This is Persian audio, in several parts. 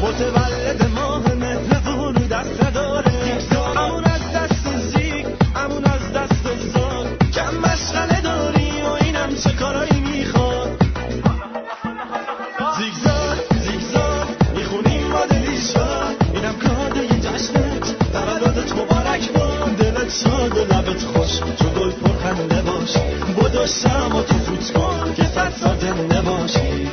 متولد ماه مهر ظهور دست نداره امون از دست زیگ امون از دست زاد کم مشغله داری و اینم چه کارایی میخواد زیگزاگ زیگزاگ میخونیم ما دلیشا اینم کادوی جشنت تولدت مبارک با دلت شاد و لبت خوش چو گل پرخنده باش بدو شم و تو فوت کن که 100 سال زنده باشی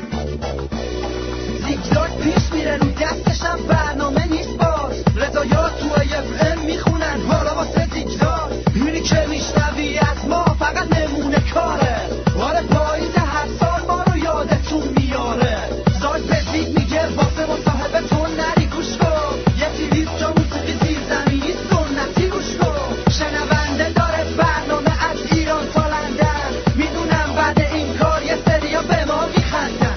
زیگزاگ پیش میره رو دستشم برنامه نیست باز رضایات تو FM میخونن حالا واسه زیگزاگ اینی که میشنوی از ما فقط نمونه کاره آره پاییز هر سال ما رو یادتون میاره زاگ به زیگ میگه واسه مصاحبه تو نری گوش کن یکی لیست جا موسیقی زیرزمینی سنتی گوش کن شنونده داره برنامه از ایران تا لندن میدونم بعد این کار یه سریا به ما میخندن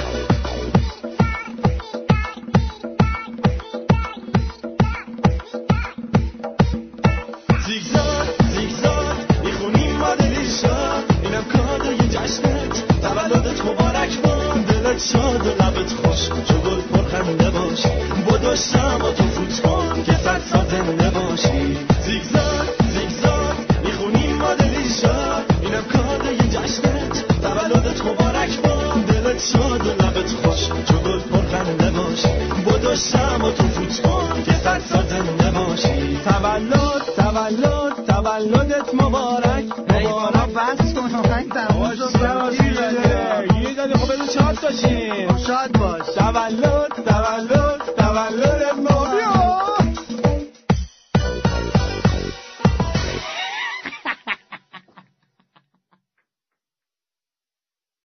زیگزاگ زیگزاگ میخونیم ما دلیشا اینم کادوی جشنت تولدت مبارک با دلت شاد و لبت خوش چو گل پرخنده باش بدو شم و تو فوت کن که 100 سال زنده باشی زیگزاگ زیگزاگ میخونیم ما دلیشا اینم کادوی جشنت تولدت مبارک با دلت شاد و لبت خوش چو گل پرخنده باش بدو شم و تو فوت کن که 100 سال زنده باشی تولدت مبارک مبارک بس کن آهنگ تموم شد یه دادی خب بگو شاد باشیم شاد باش تولد